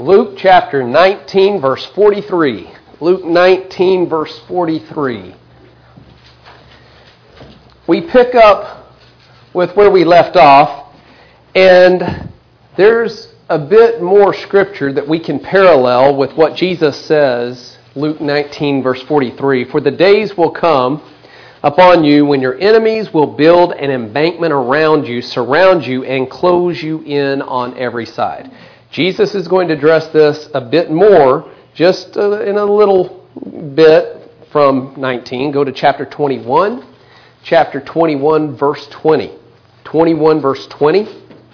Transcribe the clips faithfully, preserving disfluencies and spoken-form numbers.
Luke chapter nineteen, verse forty-three. Luke nineteen, verse forty-three. We pick up with where we left off, and there's a bit more scripture that we can parallel with what Jesus says, Luke nineteen, verse forty-three. For the days will come upon you when your enemies will build an embankment around you, surround you, and close you in on every side. Jesus is going to address this a bit more, just in a little bit from nineteen. Go to chapter twenty-one. Chapter twenty-one, verse twenty. twenty-one, verse twenty.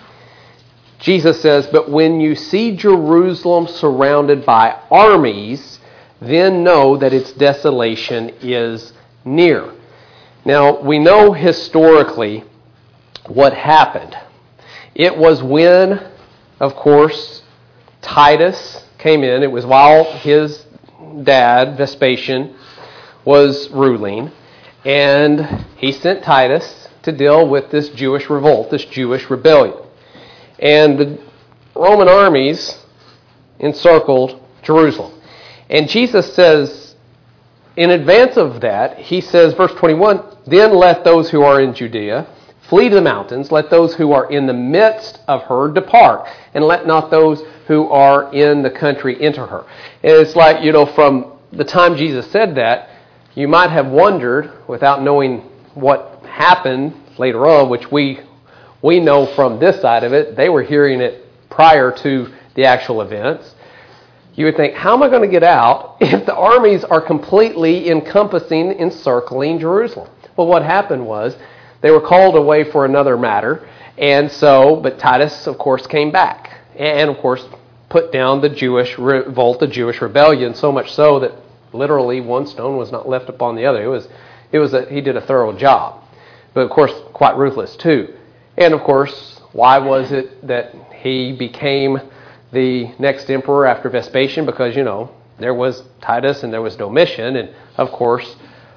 Jesus says, "But when you see Jerusalem surrounded by armies, then know that its desolation is near." Now, we know historically what happened. It was when, of course, Titus came in. It was while his dad, Vespasian, was ruling. And he sent Titus to deal with this Jewish revolt, this Jewish rebellion. And the Roman armies encircled Jerusalem. And Jesus says, in advance of that, he says, verse twenty-one, "Then let those who are in Judea flee to the mountains. Let those who are in the midst of her depart. And let not those who are in the country enter her." And it's like, you know, from the time Jesus said that, you might have wondered, without knowing what happened later on, which we we know from this side of it, they were hearing it prior to the actual events. You would think, how am I going to get out if the armies are completely encompassing, encircling Jerusalem? Well, what happened was they were called away for another matter, and so, but Titus, of course, came back, and of course, put down the Jewish revolt, the Jewish rebellion, so much so that literally one stone was not left upon the other. It was, it was a, he did a thorough job, but of course, quite ruthless too. And of course, why was it that he became the next emperor after Vespasian? Because, you know, there was Titus and there was Domitian, and of course,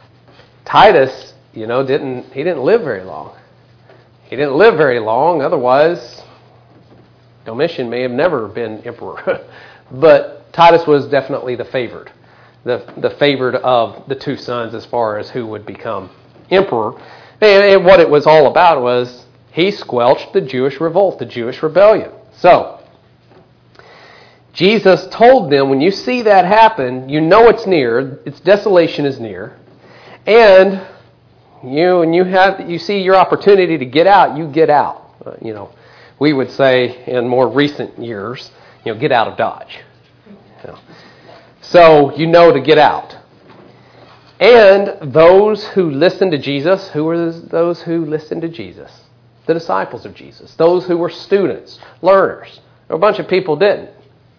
Titus, you know, didn't he didn't live very long. He didn't live very long, otherwise Domitian may have never been emperor. But Titus was definitely the favored, the, the favored of the two sons as far as who would become emperor. And, and what it was all about was he squelched the Jewish revolt, the Jewish rebellion. So, Jesus told them, when you see that happen, you know it's near, its desolation is near, and you when you have you see your opportunity to get out, you get out. Uh, you know, we would say in more recent years, you know, get out of Dodge. You know. So you know to get out. And those who listened to Jesus, who were those who listened to Jesus? The disciples of Jesus, those who were students, learners. A bunch of people didn't.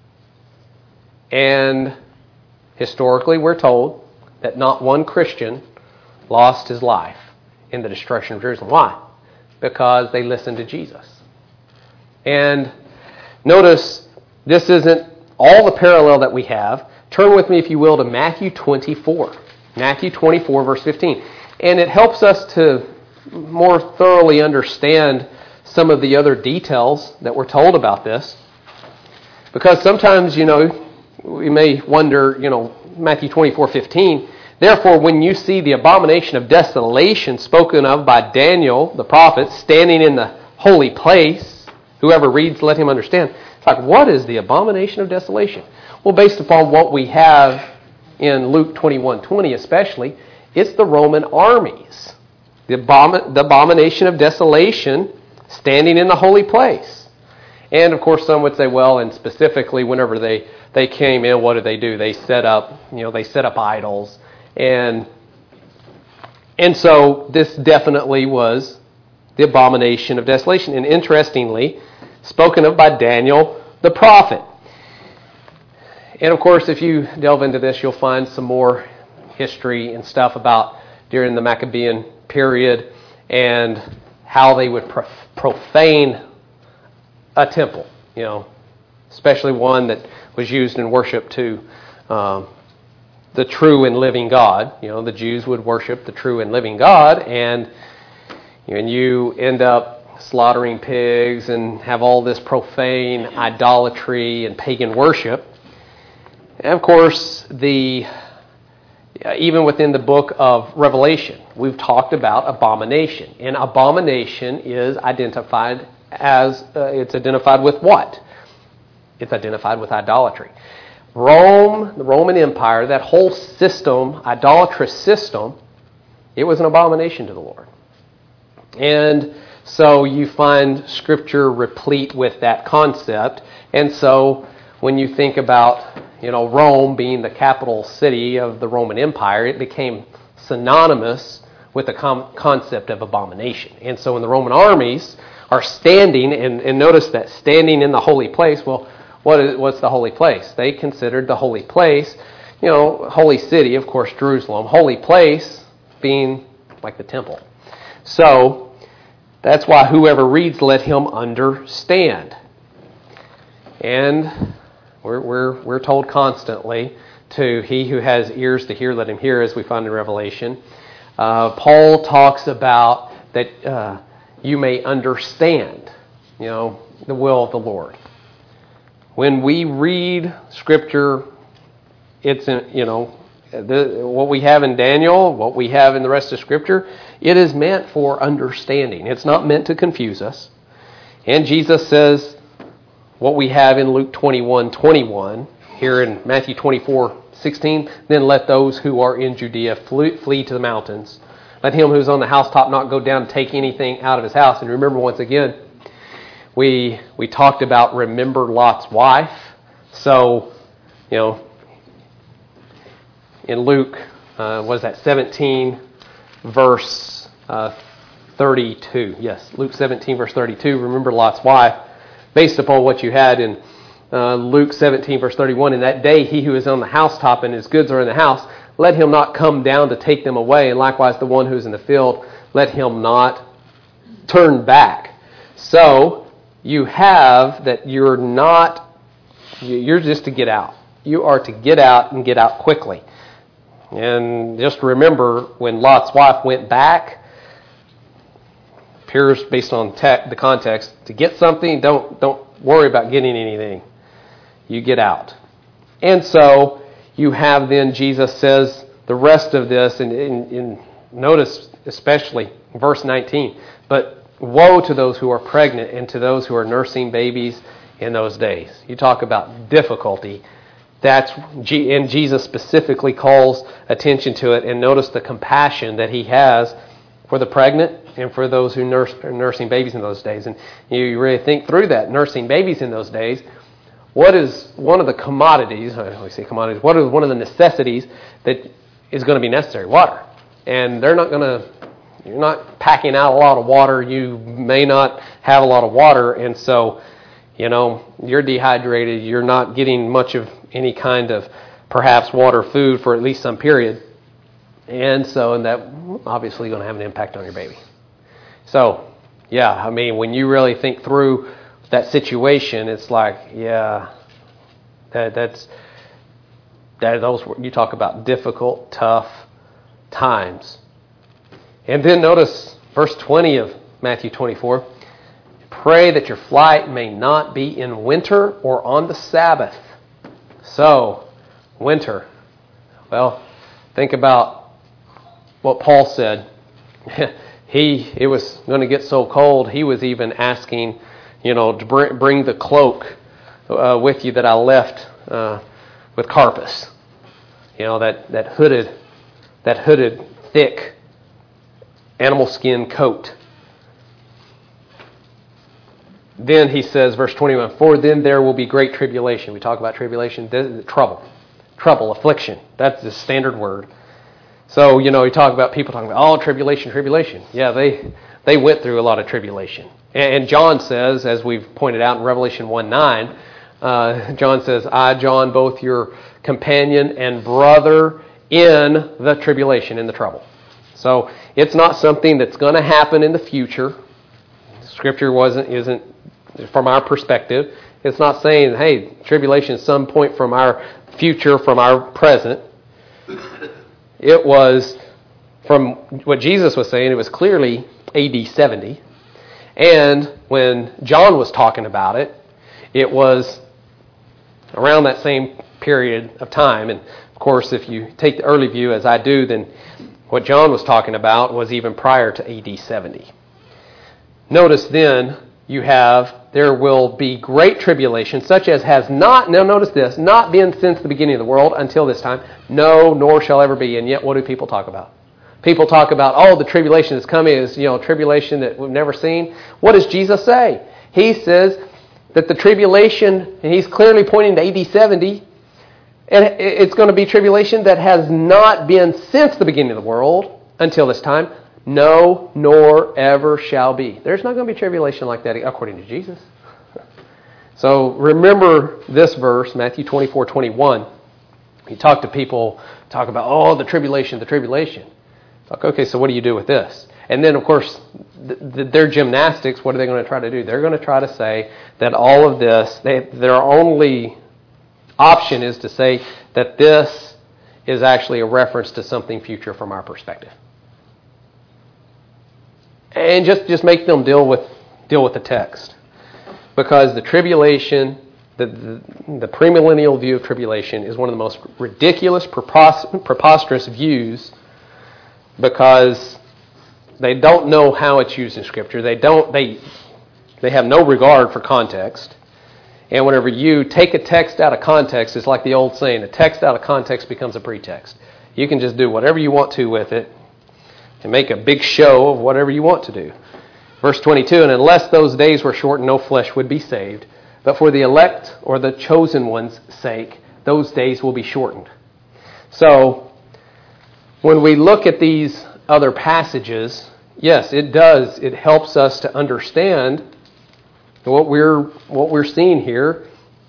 And historically, we're told that not one Christian lost his life in the destruction of Jerusalem. Why? Because they listened to Jesus. And notice, this isn't all the parallel that we have. Turn with me, if you will, to Matthew twenty-four. Matthew twenty-four, verse fifteen. And it helps us to more thoroughly understand some of the other details that we're told about this. Because sometimes, you know, we may wonder, you know, Matthew twenty-four, fifteen, "Therefore, when you see the abomination of desolation spoken of by Daniel, the prophet, standing in the holy place," whoever reads, let him understand. It's like, what is the abomination of desolation? Well, based upon what we have in Luke twenty-one, twenty especially, it's the Roman armies. The, abom- the abomination of desolation standing in the holy place. And of course, some would say, well, and specifically whenever they, they came in, what did they do? They set up, you know, they set up idols. And, and so this definitely was the abomination of desolation. And interestingly, spoken of by Daniel the prophet. And of course, if you delve into this, you'll find some more history and stuff about during the Maccabean period and how they would prof- profane a temple, you know, especially one that was used in worship to um, the true and living God. You know, the Jews would worship the true and living God, and and you end up slaughtering pigs and have all this profane idolatry and pagan worship. And of course, the even within the book of Revelation, we've talked about abomination. And abomination is identified as, uh, it's identified with what? It's identified with idolatry. Rome, the Roman Empire, that whole system, idolatrous system, it was an abomination to the Lord. And so you find Scripture replete with that concept. And so when you think about, you know, Rome being the capital city of the Roman Empire, it became synonymous with the com- concept of abomination. And so when the Roman armies are standing, and, and notice that standing in the holy place, well, what is, what's the holy place? They considered the holy place, you know, holy city, of course, Jerusalem, holy place being like the temple. So that's why whoever reads, let him understand. And we're we're we're told constantly to he who has ears to hear, let him hear, as we find in Revelation. Uh, Paul talks about that uh, you may understand, you know, the will of the Lord. When we read Scripture, it's, you know, the, what we have in Daniel, what we have in the rest of Scripture, it is meant for understanding. It's not meant to confuse us. And Jesus says what we have in Luke twenty-one twenty-one, here in Matthew twenty-four sixteen, then let those who are in Judea flee, flee to the mountains. Let him who's on the housetop not go down and take anything out of his house. And remember, once again, we we talked about remember Lot's wife. So, you know, in Luke, uh, what is that, seventeen, verse uh, thirty-two. Yes, Luke seventeen, verse thirty-two, remember Lot's wife. Based upon what you had in uh, Luke seventeen, verse thirty-one, in that day he who is on the housetop and his goods are in the house, let him not come down to take them away. And likewise the one who is in the field, let him not turn back. So you have that you're not, you're just to get out. You are to get out and get out quickly. And just remember, when Lot's wife went back, appears based on te- the context, to get something, don't don't worry about getting anything. You get out. And so you have then, Jesus says the rest of this, and, and, and notice especially verse nineteen, but woe to those who are pregnant and to those who are nursing babies in those days. You talk about difficulty. That's, and Jesus specifically calls attention to it, and notice the compassion that he has for the pregnant and for those who nurse are nursing babies in those days. And you really think through that, nursing babies in those days, what is one of the commodities, I say commodities, what is one of the necessities that is going to be necessary? Water. And they're not going to, you're not packing out a lot of water. You may not have a lot of water. And so, you know, you're dehydrated. You're not getting much of any kind of perhaps water, food for at least some period. And so, and that obviously going to have an impact on your baby. So, yeah, I mean, when you really think through that situation, it's like, yeah, that, that's that. Those you talk about difficult, tough times. And then notice verse twenty of Matthew twenty-four. Pray that your flight may not be in winter or on the Sabbath. So, winter. Well, think about what Paul said. He, it was going to get so cold, he was even asking, you know, to bring, bring the cloak uh, with you that I left uh, with Carpus. You know, that, that hooded, that hooded, thick animal skin coat. Then he says, verse twenty-one, for then there will be great tribulation. We talk about tribulation, trouble, trouble, affliction. That's the standard word. So, you know, you talk about people talking about, oh, tribulation, tribulation. Yeah, they they went through a lot of tribulation. And John says, as we've pointed out in Revelation one nine, uh, John says, I, John, both your companion and brother in the tribulation, in the trouble. So it's not something that's going to happen in the future. Scripture wasn't isn't from our perspective. It's not saying, hey, tribulation is some point from our future, from our present. It was, from what Jesus was saying, it was clearly A D seventy. And when John was talking about it, it was around that same period of time. And of course, if you take the early view, as I do, then what John was talking about was even prior to A D seventy. Notice then, you have, there will be great tribulation, such as has not, now notice this, not been since the beginning of the world until this time, no, nor shall ever be. And yet, what do people talk about? People talk about, oh, the tribulation that's coming is, you know, tribulation that we've never seen. What does Jesus say? He says that the tribulation, and he's clearly pointing to A D seventy, and it's going to be tribulation that has not been since the beginning of the world until this time. No, nor ever shall be. There's not going to be tribulation like that according to Jesus. So remember this verse, Matthew twenty-four twenty-one. You talk to people, talk about, oh, the tribulation, the tribulation. Like, okay, so what do you do with this? And then, of course, th- th- their gymnastics, what are they going to try to do? They're going to try to say that all of this, they, their only option is to say that this is actually a reference to something future from our perspective. And just, just make them deal with deal with the text. Because the tribulation, the, the, the premillennial view of tribulation is one of the most ridiculous, prepos- preposterous views, because they don't know how it's used in Scripture. They don't they they have no regard for context. And whenever you take a text out of context, it's like the old saying, a text out of context becomes a pretext. You can just do whatever you want to with it and make a big show of whatever you want to do. Verse twenty-two, and unless those days were shortened, no flesh would be saved. But for the elect or the chosen one's sake, those days will be shortened. So, when we look at these other passages, yes, it does. It helps us to understand what we're what we're seeing here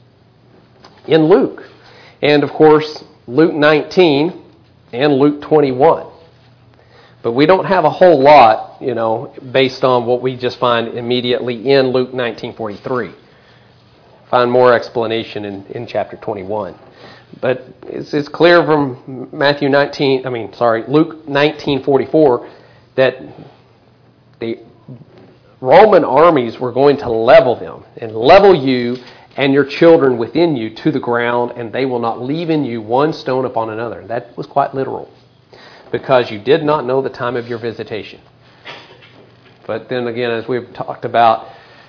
in Luke. And of course, Luke nineteen and Luke twenty-one. But we don't have a whole lot, you know, based on what we just find immediately in Luke nineteen forty-three. Find more explanation in, in chapter twenty-one. But it's, it's clear from Matthew nineteen, I mean, sorry, Luke nineteen forty-four that the Roman armies were going to level them and level you and your children within you to the ground, and they will not leave in you one stone upon another. That was quite literal, because you did not know the time of your visitation. But then again, as we've talked about,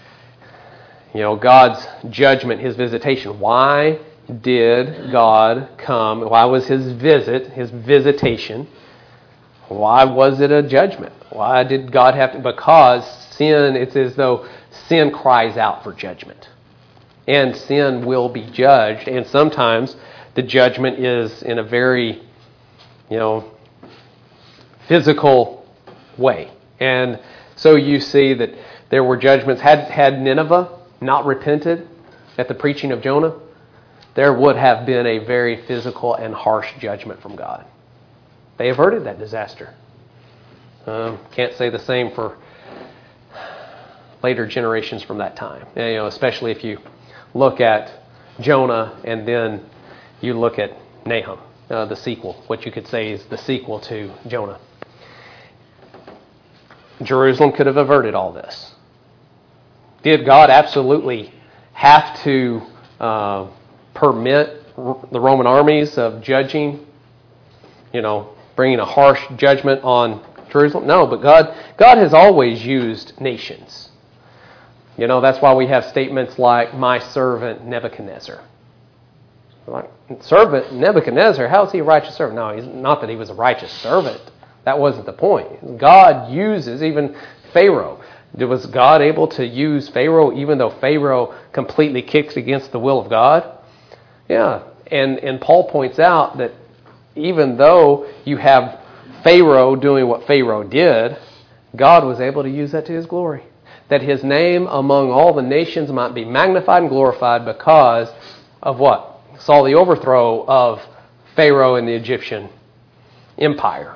you know, God's judgment, His visitation. Why did God come? Why was His visit, His visitation? Why was it a judgment? Why did God have to? Because sin, it's as though sin cries out for judgment. And sin will be judged. And sometimes the judgment is in a very, you know, physical way. And so you see that there were judgments. Had, had Nineveh not repented at the preaching of Jonah, there would have been a very physical and harsh judgment from God. They averted that disaster. Um, can't say the same for later generations from that time. You know, especially if you look at Jonah and then you look at Nahum, uh, the sequel. What you could say is the sequel to Jonah. Jerusalem could have averted all this. Did God absolutely have to uh, permit the Roman armies of judging, you know, bringing a harsh judgment on Jerusalem? No, but God, God has always used nations. You know, that's why we have statements like, my servant Nebuchadnezzar. Like, servant Nebuchadnezzar, how is he a righteous servant? No, he's not that he was a righteous servant. That wasn't the point. God uses even Pharaoh. Was God able to use Pharaoh even though Pharaoh completely kicks against the will of God? Yeah. And, and Paul points out that even though you have Pharaoh doing what Pharaoh did, God was able to use that to His glory. That His name among all the nations might be magnified and glorified because of what? Saw the overthrow of Pharaoh and the Egyptian empire.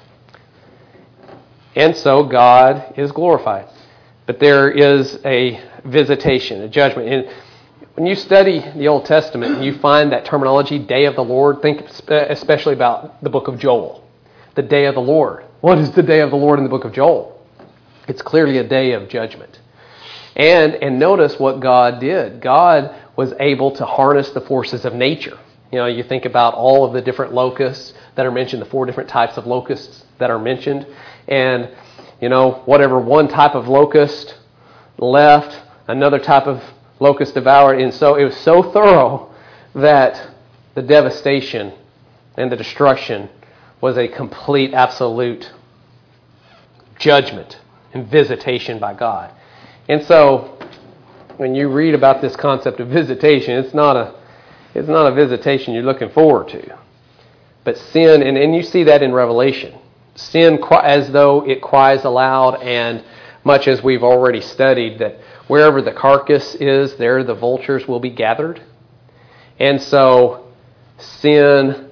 And so God is glorified. But there is a visitation, a judgment. And when you study the Old Testament and you find that terminology, day of the Lord, think especially about the book of Joel. The day of the Lord. What is the day of the Lord in the book of Joel? It's clearly a day of judgment. And, and notice what God did. God was able to harness the forces of nature. You know, you think about all of the different locusts that are mentioned, the four different types of locusts that are mentioned. And, you know, whatever one type of locust left, another type of locust devoured. And so it was so thorough that the devastation and the destruction was a complete, absolute judgment and visitation by God. And so when you read about this concept of visitation, it's not a it's not a visitation you're looking forward to. But sin, and, and you see that in Revelation, sin as though it cries aloud, and much as we've already studied, that wherever the carcass is, there the vultures will be gathered. And so sin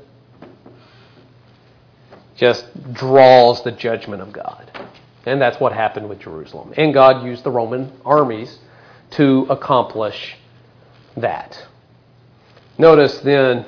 just draws the judgment of God. And that's what happened with Jerusalem. And God used the Roman armies to accomplish that. Notice then,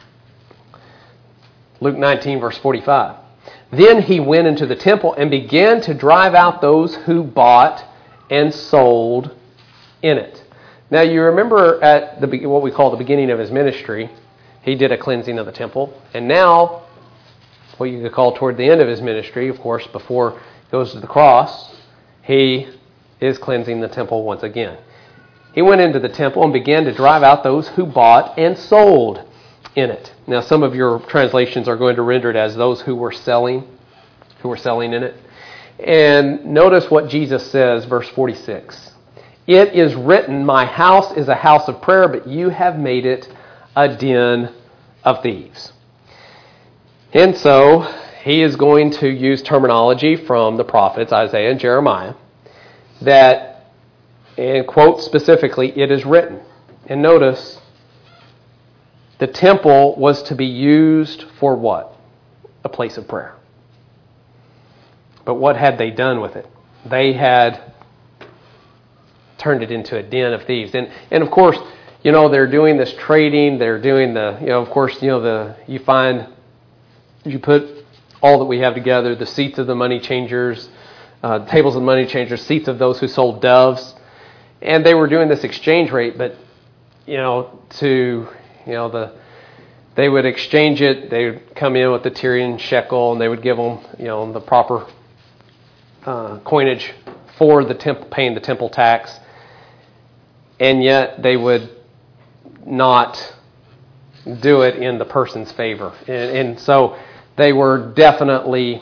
Luke nineteen, verse forty-five. Then he went into the temple and began to drive out those who bought and sold in it. Now you remember at the what we call the beginning of his ministry, he did a cleansing of the temple. And now, what you could call toward the end of his ministry, of course, before he goes to the cross, he is cleansing the temple once again. He went into the temple and began to drive out those who bought and sold in it. Now, some of your translations are going to render it as those who were selling, who were selling in it. And notice what Jesus says, verse forty-six. It is written, my house is a house of prayer, but you have made it a den of thieves. And so, he is going to use terminology from the prophets, Isaiah and Jeremiah, that and quote specifically, it is written. And notice, the temple was to be used for what? A place of prayer. But what had they done with it? They had turned it into a den of thieves. And and of course, you know, they're doing this trading, they're doing the, you know, of course, you know, the you find, you put all that we have together, the seats of the money changers, uh, tables of the money changers, seats of those who sold doves. And they were doing this exchange rate, but, you know, to, you know, the, they would exchange it, they would come in with the Tyrian shekel, and they would give them, you know, the proper uh, coinage for the temple, paying the temple tax. And yet they would not do it in the person's favor. And, and so they were definitely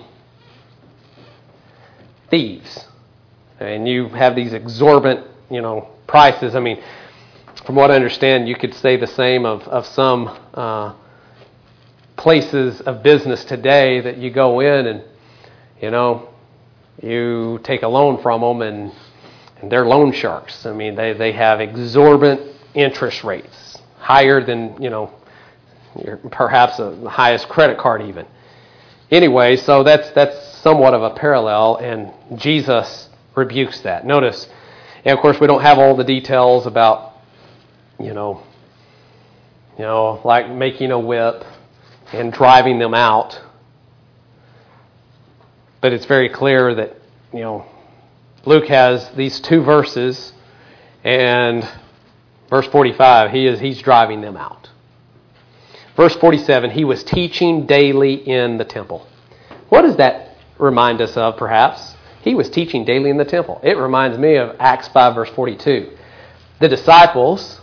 thieves. And you have these exorbitant, you know, prices. I mean, from what I understand, you could say the same of, of some uh, places of business today that you go in and, you know, you take a loan from them and, and they're loan sharks. I mean, they, they have exorbitant interest rates, higher than, you know, your, perhaps a, the highest credit card even. Anyway, so that's that's somewhat of a parallel, and Jesus rebukes that. Notice, and of course, we don't have all the details about, you know, you know, like making a whip and driving them out. But it's very clear that, you know, Luke has these two verses, and verse forty-five, he is he's driving them out. Verse forty-seven, he was teaching daily in the temple. What does that remind us of, perhaps? He was teaching daily in the temple. It reminds me of Acts five, verse forty-two. The disciples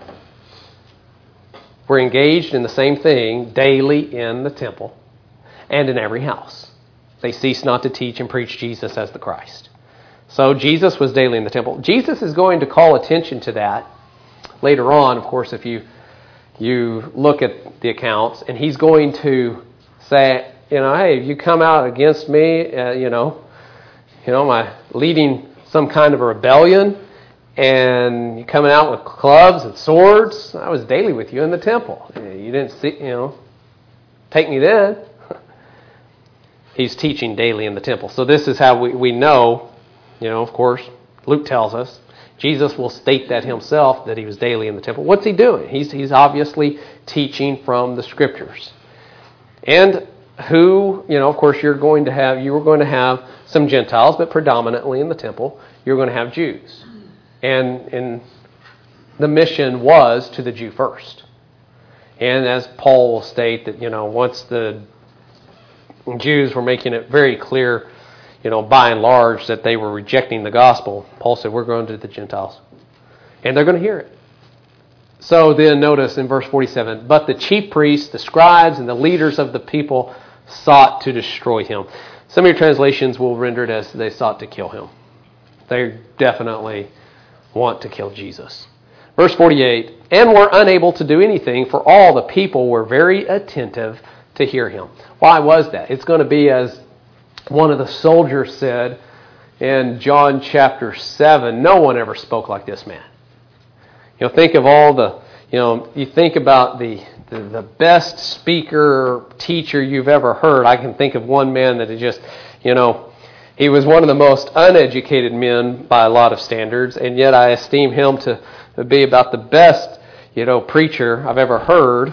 were engaged in the same thing daily in the temple and in every house. They ceased not to teach and preach Jesus as the Christ. So Jesus was daily in the temple. Jesus is going to call attention to that later on, of course, if you you look at the accounts, and he's going to say, you know, hey, if you come out against me, uh, you know, you know, am I leading some kind of a rebellion, and you're coming out with clubs and swords? I was daily with you in the temple. You didn't see, you know, take me then. He's teaching daily in the temple. So this is how we, we know, you know, of course, Luke tells us, Jesus will state that himself, that he was daily in the temple. What's he doing? He's he's obviously teaching from the Scriptures. And who, you know, of course, you're going to have, you were going to have some Gentiles, but predominantly in the temple, you're going to have Jews. And, and the mission was to the Jew first. And as Paul will state that, you know, once the Jews were making it very clear, you know, by and large, that they were rejecting the gospel, Paul said, we're going to the Gentiles. And they're going to hear it. So then notice in verse forty-seven, but the chief priests, the scribes, and the leaders of the people sought to destroy him. Some of your translations will render it as they sought to kill him. They definitely want to kill Jesus. Verse forty-eight, and were unable to do anything, for all the people were very attentive to hear him. Why was that? It's going to be as one of the soldiers said in John chapter seven, no one ever spoke like this man. You know, think of all the, you know, you think about the, the, the best speaker, teacher you've ever heard. I can think of one man that is just, you know, he was one of the most uneducated men by a lot of standards, and yet I esteem him to be about the best, you know, preacher I've ever heard.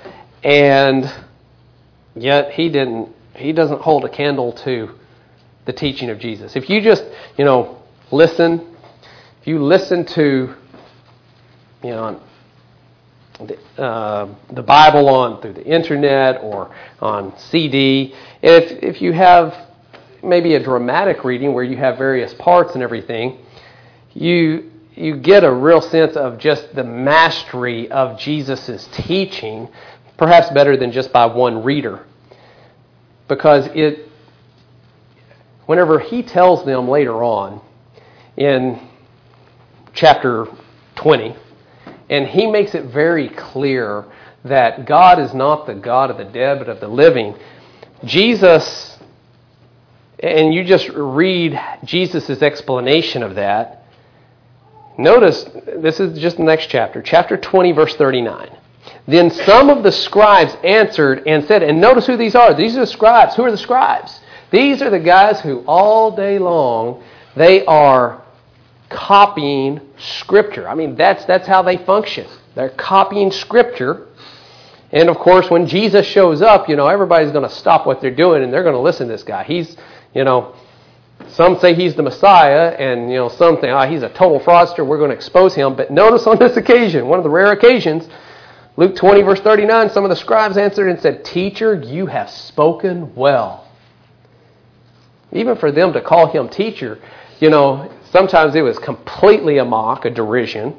And yet he didn't, he doesn't hold a candle to the teaching of Jesus. If you just, you know, listen, if you listen to, you know, the, uh, the Bible on through the internet or on C D, if if you have maybe a dramatic reading where you have various parts and everything, you you get a real sense of just the mastery of Jesus' teaching, perhaps better than just by one reader. Because it, whenever he tells them later on in chapter twenty, and he makes it very clear that God is not the God of the dead, but of the living. Jesus, and you just read Jesus' explanation of that. Notice, this is just the next chapter, chapter twenty, verse thirty-nine. Then some of the scribes answered and said, and notice who these are. These are the scribes. Who are the scribes? These are the guys who all day long, they are copying Scripture. I mean, that's that's how they function. They're copying Scripture. And of course, when Jesus shows up, you know, everybody's going to stop what they're doing and they're going to listen to this guy. He's, you know, some say he's the Messiah, and, you know, some think, oh, he's a total fraudster, we're going to expose him. But notice on this occasion, one of the rare occasions, Luke twenty, verse thirty-nine, some of the scribes answered and said, Teacher, you have spoken well. Even for them to call him teacher, you know, sometimes it was completely a mock, a derision.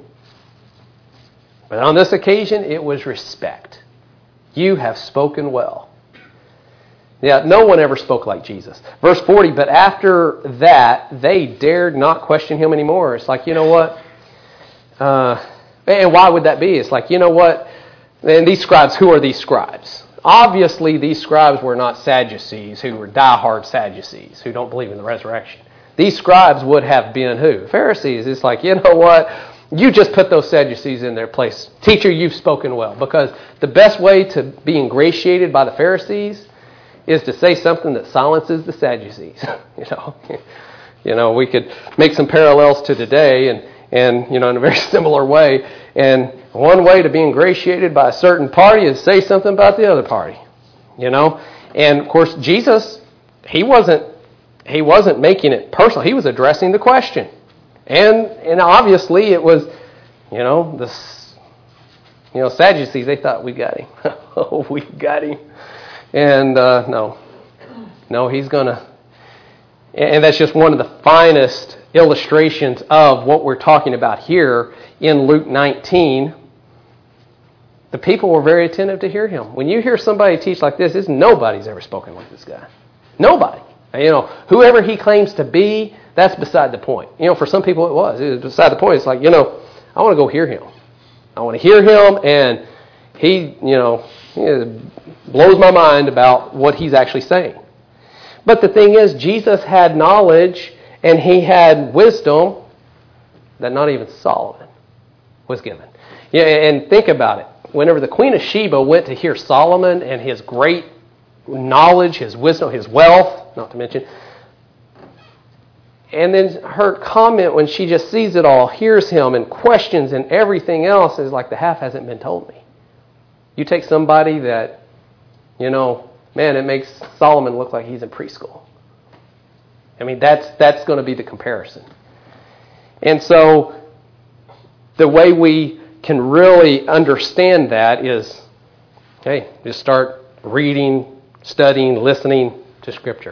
But on this occasion, it was respect. You have spoken well. Yeah, no one ever spoke like Jesus. Verse forty, but after that, they dared not question him anymore. It's like, you know what? Uh, and why would that be? It's like, you know what? And these scribes, who are these scribes? Obviously, these scribes were not Sadducees, who were diehard Sadducees, who don't believe in the resurrection. These scribes would have been who? Pharisees. It's like, you know what? You just put those Sadducees in their place. Teacher, you've spoken well. Because the best way to be ingratiated by the Pharisees is to say something that silences the Sadducees. you know, you know, we could make some parallels to today, and and you know, in a very similar way. And one way to be ingratiated by a certain party is say something about the other party. You know, and of course, Jesus, he wasn't he wasn't making it personal. He was addressing the question, and and obviously it was, you know, this, you know, Sadducees. They thought we got him. oh, we got him. And uh, no, no, he's going to, and that's just one of the finest illustrations of what we're talking about here in Luke nineteen. The people were very attentive to hear him. When you hear somebody teach like this, it's nobody's ever spoken like this guy. Nobody. You know, whoever he claims to be, that's beside the point. You know, for some people it was. It was beside the point. It's like, you know, I want to go hear him. I want to hear him, and he, you know, he blows my mind about what he's actually saying. But the thing is, Jesus had knowledge and he had wisdom that not even Solomon was given. Yeah, and think about it. Whenever the Queen of Sheba went to hear Solomon and his great knowledge, his wisdom, his wealth, not to mention, and then her comment when she just sees it all, hears him and questions and everything else is like, the half hasn't been told me. You take somebody that, you know, man, it makes Solomon look like he's in preschool. I mean, that's that's going to be the comparison. And so the way we can really understand that is, hey, just start reading, studying, listening to Scripture.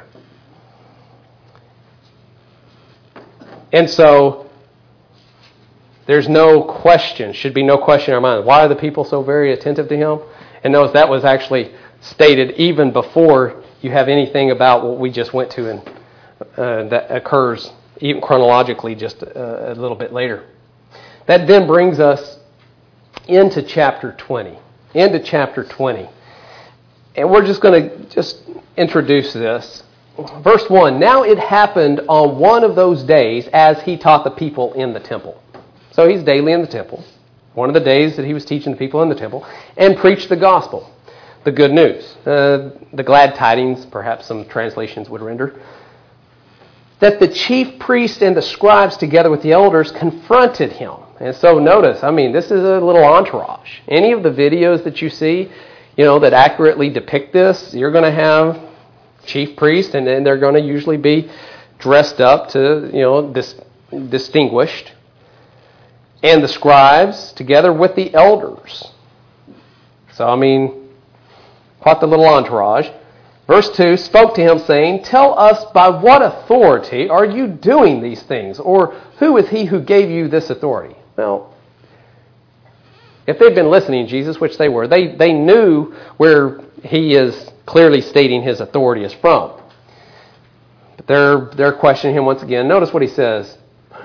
And so there's no question, should be no question in our mind. Why are the people so very attentive to him? And notice that was actually stated even before you have anything about what we just went to, and uh, that occurs even chronologically just a, a little bit later. That then brings us into chapter twenty. Into chapter twenty. And we're just going to just introduce this. Verse one, now it happened on one of those days as he taught the people in the temple. So he's daily in the temple. One of the days that he was teaching the people in the temple and preached the gospel, the good news, uh, the glad tidings, perhaps some translations would render, that the chief priest and the scribes together with the elders confronted him. And so notice, I mean, this is a little entourage. Any of the videos that you see, you know, that accurately depict this, you're going to have chief priest, and then they're going to usually be dressed up to, you know, dis- distinguished. And the scribes together with the elders. So, I mean, quite the little entourage. Verse two, spoke to him saying, tell us by what authority are you doing these things? Or who is he who gave you this authority? Well, if they'd been listening, Jesus, which they were, they, they knew where he is clearly stating his authority is from. But they're, they're questioning him once again. Notice what he says.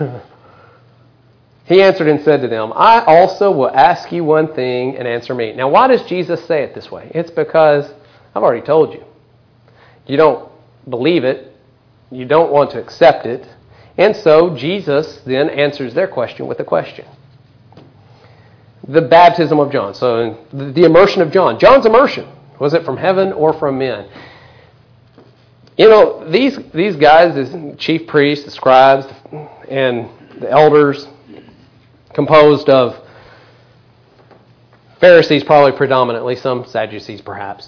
He answered and said to them, I also will ask you one thing and answer me. Now, why does Jesus say it this way? It's because I've already told you. You don't believe it. You don't want to accept it. And so Jesus then answers their question with a question. The baptism of John. So the immersion of John. John's immersion. Was it from heaven or from men? You know, these these guys, the chief priests, the scribes, and the elders, composed of Pharisees probably predominantly, some Sadducees perhaps.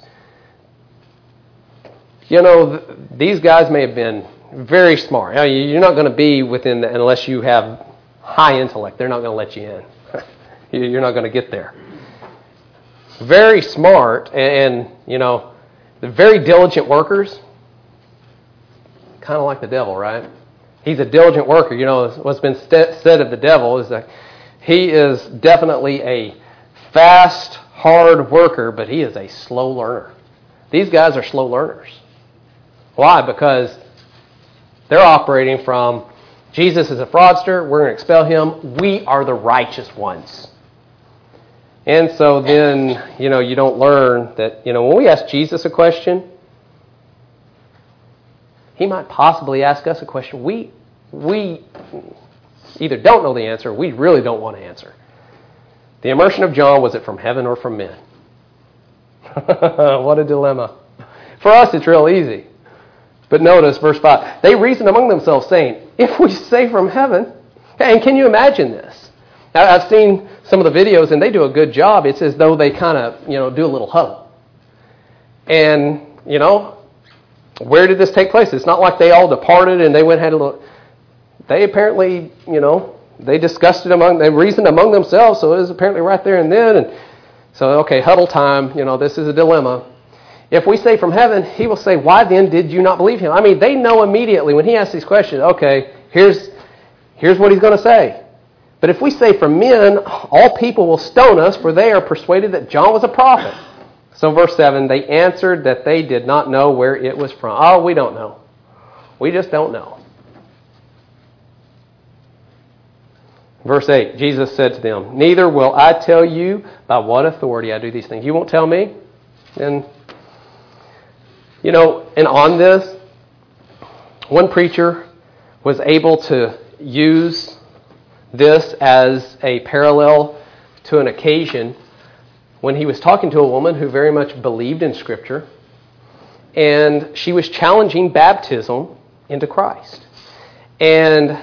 You know, th- these guys may have been very smart. Now, you're not going to be within, the, unless you have high intellect, they're not going to let you in. You're not going to get there. Very smart, and, you know, the very diligent workers, kind of like the devil, right? He's a diligent worker. You know, what's been st- said of the devil is that he is definitely a fast, hard worker, but he is a slow learner. These guys are slow learners. Why? Because they're operating from, Jesus is a fraudster, we're going to expel him, we are the righteous ones. And so then, you know, you don't learn that, you know, when we ask Jesus a question, he might possibly ask us a question we we either don't know the answer or we really don't want to answer. The immersion of John, was it from heaven or from men? What a dilemma. For us, it's real easy. But notice verse five. They reasoned among themselves, saying, if we say from heaven, and can you imagine this? Now, I've seen some of the videos, and they do a good job. It's as though they kind of, you know, do a little huddle. And, you know, where did this take place? It's not like they all departed and they went and had a little... They apparently, you know, they discussed it among... They reasoned among themselves, so it was apparently right there and then. And so, okay, huddle time. You know, this is a dilemma. If we say from heaven, he will say, why then did you not believe him? I mean, they know immediately when he asks these questions, okay, here's here's what he's going to say. But if we say from men, all people will stone us, for they are persuaded that John was a prophet. So verse seven, they answered that they did not know where it was from. Oh, we don't know. We just don't know. Verse eight, Jesus said to them, neither will I tell you by what authority I do these things. You won't tell me? And, you know, and on this, one preacher was able to use this as a parallel to an occasion when he was talking to a woman who very much believed in Scripture, and she was challenging baptism into Christ. And,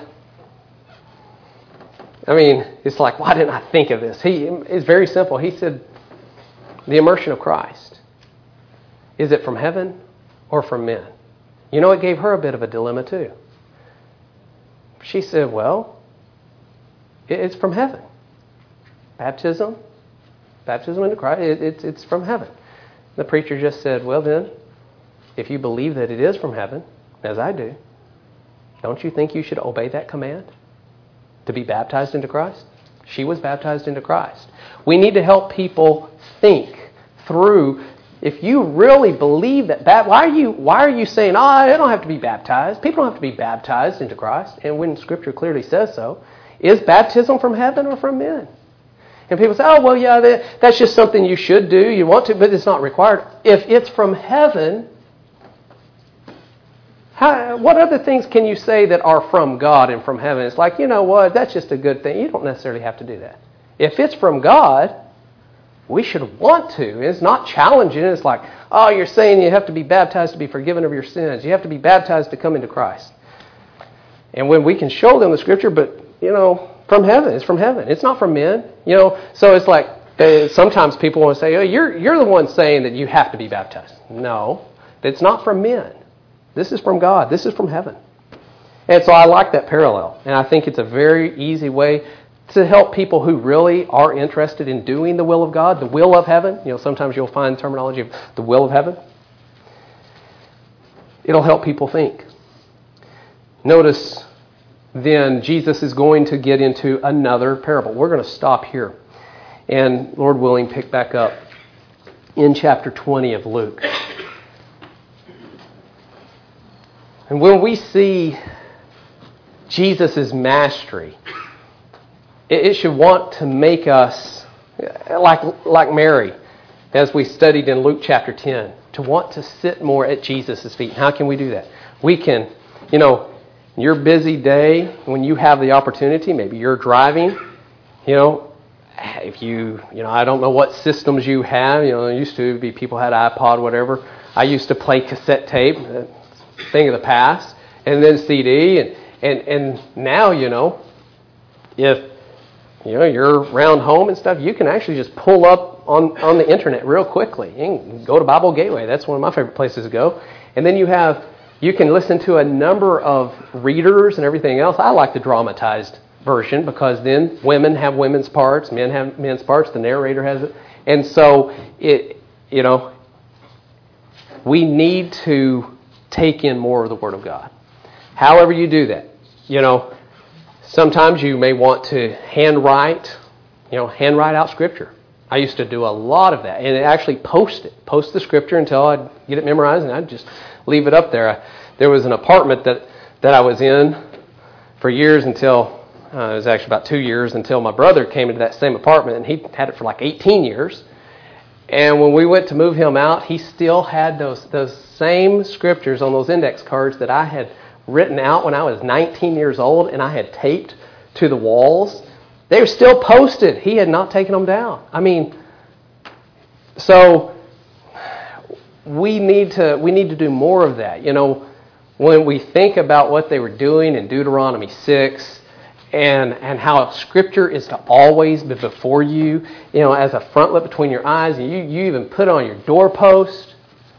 I mean, it's like, why didn't I think of this? He, it's very simple. He said, the immersion of Christ. Is it from heaven or from men? You know, it gave her a bit of a dilemma too. She said, well, it's from heaven. Baptism, baptism into Christ, it, it, it's from heaven. The preacher just said, well then, if you believe that it is from heaven, as I do, don't you think you should obey that command to be baptized into Christ? She was baptized into Christ. We need to help people think through, if you really believe that, that why are you why are you saying, oh, I don't have to be baptized? People don't have to be baptized into Christ. And when Scripture clearly says so, is baptism from heaven or from men? And people say, oh, well, yeah, that, that's just something you should do. You want to, but it's not required. If it's from heaven, how, what other things can you say that are from God and from heaven? It's like, you know what, that's just a good thing. You don't necessarily have to do that. If it's from God, we should want to. It's not challenging. It's like, oh, you're saying you have to be baptized to be forgiven of your sins. You have to be baptized to come into Christ. And when we can show them the Scripture, but, you know, from heaven. It's from heaven. It's not from men. You know, so it's like they, sometimes people want to say, oh, you're, you're the one saying that you have to be baptized. No, it's not from men. This is from God. This is from heaven. And so I like that parallel. And I think it's a very easy way to help people who really are interested in doing the will of God, the will of heaven. You know, sometimes you'll find terminology of the will of heaven. It'll help people think. Notice then Jesus is going to get into another parable. We're going to stop here and, Lord willing, pick back up in chapter twenty of Luke. And when we see Jesus' mastery, it should want to make us, like, like Mary, as we studied in Luke chapter ten, to want to sit more at Jesus' feet. How can we do that? We can, you know, your busy day, when you have the opportunity, maybe you're driving, you know, if you, you know, I don't know what systems you have. You know, there used to be people had iPod, whatever. I used to play cassette tape, thing of the past, and then C D, and, and, and now, you know, if, you know, you're around home and stuff, you can actually just pull up on, on the internet real quickly. You can go to Bible Gateway. That's one of my favorite places to go. And then you have, you can listen to a number of readers and everything else. I like the dramatized version because then women have women's parts, men have men's parts, the narrator has it. And so, it, you know, we need to take in more of the Word of God. However you do that, you know, sometimes you may want to handwrite, you know, handwrite out Scripture. I used to do a lot of that and actually post it, post the Scripture until I'd get it memorized and I'd just leave it up there. I, there was an apartment that, that I was in for years until, uh, it was actually about two years until my brother came into that same apartment, and he had it for like eighteen years. And when we went to move him out, he still had those those same Scriptures on those index cards that I had written out when I was nineteen years old and I had taped to the walls. They were still posted. He had not taken them down. I mean, so we need to we need to do more of that. You know, when we think about what they were doing in Deuteronomy six and and how Scripture is to always be before you, you know, as a frontlet between your eyes, and you, you even put it on your doorpost.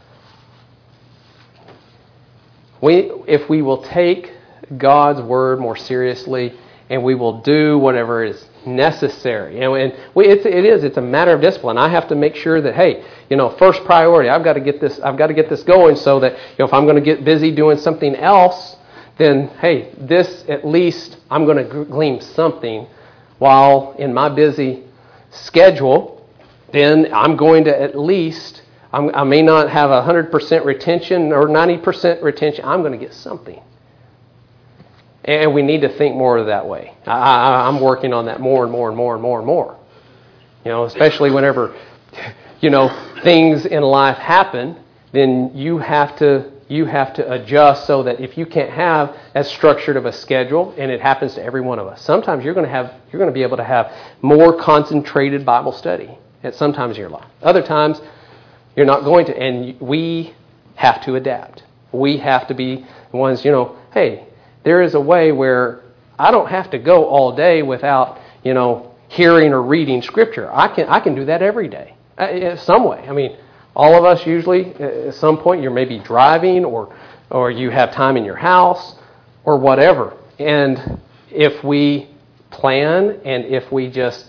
We, if we will take God's Word more seriously and we will do whatever is necessary, you know, and we, it's, it is, it's a matter of discipline. I have to make sure that, hey, you know, first priority, I've got to get this, I've got to get this going so that, you know, if I'm going to get busy doing something else, then, hey, this at least I'm going to glean something while in my busy schedule, then I'm going to at least, I'm, I may not have one hundred percent retention or ninety percent retention. I'm going to get something. And we need to think more of that way. I, I, I'm working on that more and more and more and more and more. You know, especially whenever, you know, things in life happen, then you have to you have to adjust so that if you can't have as structured of a schedule, and it happens to every one of us, sometimes you're going to have you're going to be able to have more concentrated Bible study at some times in your life. Other times, you're not going to, and we have to adapt. We have to be the ones, you know, hey, there is a way where I don't have to go all day without, you know, hearing or reading Scripture. I can I can do that every day, uh, some way. I mean, All of us usually, at some point, you're maybe driving or or you have time in your house or whatever. And if we plan and if we just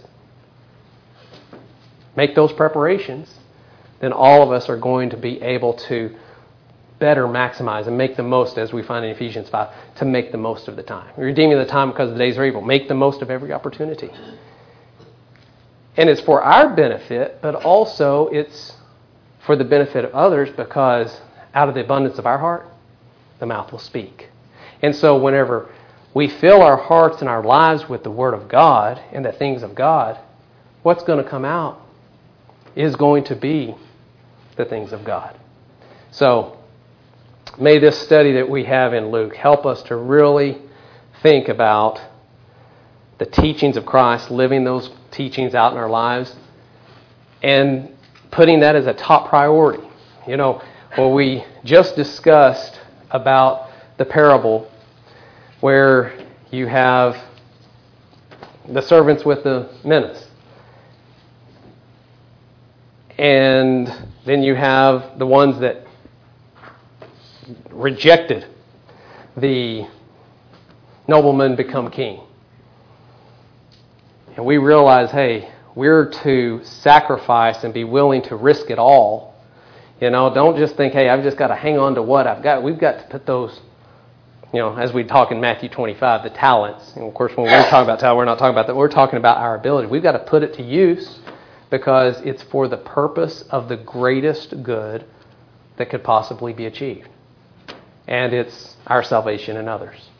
make those preparations, then all of us are going to be able to better maximize and make the most, as we find in Ephesians five, to make the most of the time. Redeeming the time because the days are evil. Make the most of every opportunity. And it's for our benefit, but also it's for the benefit of others, because out of the abundance of our heart, the mouth will speak. And so whenever we fill our hearts and our lives with the Word of God and the things of God, what's going to come out is going to be the things of God. So may this study that we have in Luke help us to really think about the teachings of Christ, living those teachings out in our lives, and putting that as a top priority. You know, well, we just discussed about the parable where you have the servants with the minas. And then you have the ones that rejected the nobleman become king. And we realize, hey, we're to sacrifice and be willing to risk it all. You know, don't just think, hey, I've just got to hang on to what I've got. We've got to put those, you know, as we talk in Matthew twenty-five, the talents. And of course, when we're talking about talent, we're not talking about that. We're talking about our ability. We've got to put it to use because it's for the purpose of the greatest good that could possibly be achieved. And it's our salvation and others.